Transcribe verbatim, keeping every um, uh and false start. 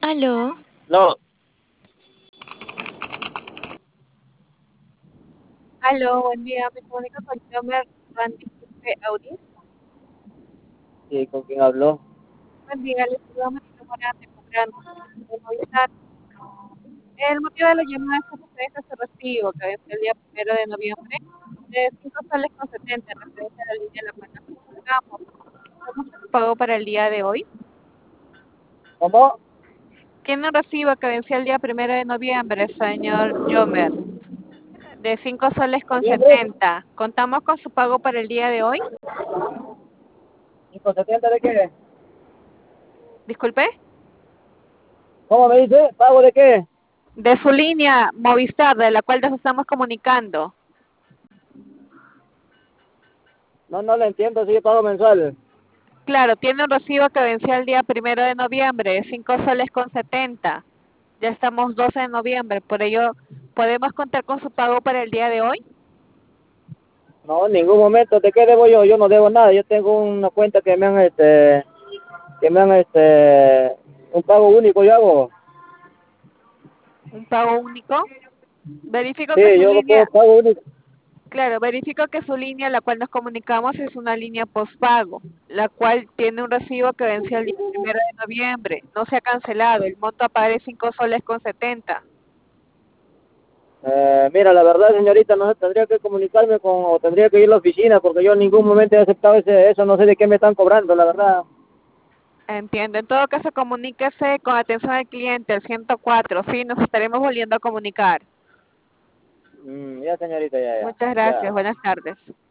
Aló, No, Aló, buen día. Me comunico con Jomer Randy Quispe Audis. sí, ¿con quién habló? Buen día, les saludamos de Morante Comprando de Movistar. El motivo de la llamada es en referencia a su recibo que vence el día primero de noviembre de cinco soles con setenta en referencia a la línea en la cual nos comunicamos. ¿Cómo se pagó para el día de hoy? ¿Cómo? Tiene un recibo que venció el día primero de noviembre, señor Jomer, de cinco soles con ¿Noviembre? setenta. ¿Contamos con su pago para el día de hoy? ¿Y con setenta de qué? Disculpe. ¿Cómo me dice? ¿Pago de qué? De su línea Movistar, de la cual nos estamos comunicando. No, no le entiendo, sí, pago mensual. Claro, tiene un recibo que venció el día primero de noviembre, cinco soles con setenta. Ya estamos doce de noviembre, por ello, ¿podemos contar con su pago para el día de hoy? No, en ningún momento. ¿De qué debo yo? Yo no debo nada. Yo tengo una cuenta que me han, este, que me han, este, un pago único yo hago. Un pago único. Verifico que Sí, su yo lo puedo línea, pago único. claro, verifico que su línea, la cual nos comunicamos, es una línea postpago, la cual tiene un recibo que venció el día primero de noviembre. No se ha cancelado, el monto a pagar es cinco soles con setenta. Eh, mira, la verdad, señorita, no sé, tendría que comunicarme con, o tendría que ir a la oficina, porque yo en ningún momento he aceptado ese, eso, no sé de qué me están cobrando, la verdad. Entiendo. En todo caso, comuníquese con atención al cliente, el ciento cuatro. Sí, nos estaremos volviendo a comunicar. Mm, ya, señorita, ya, ya, Muchas gracias. ya. Buenas tardes.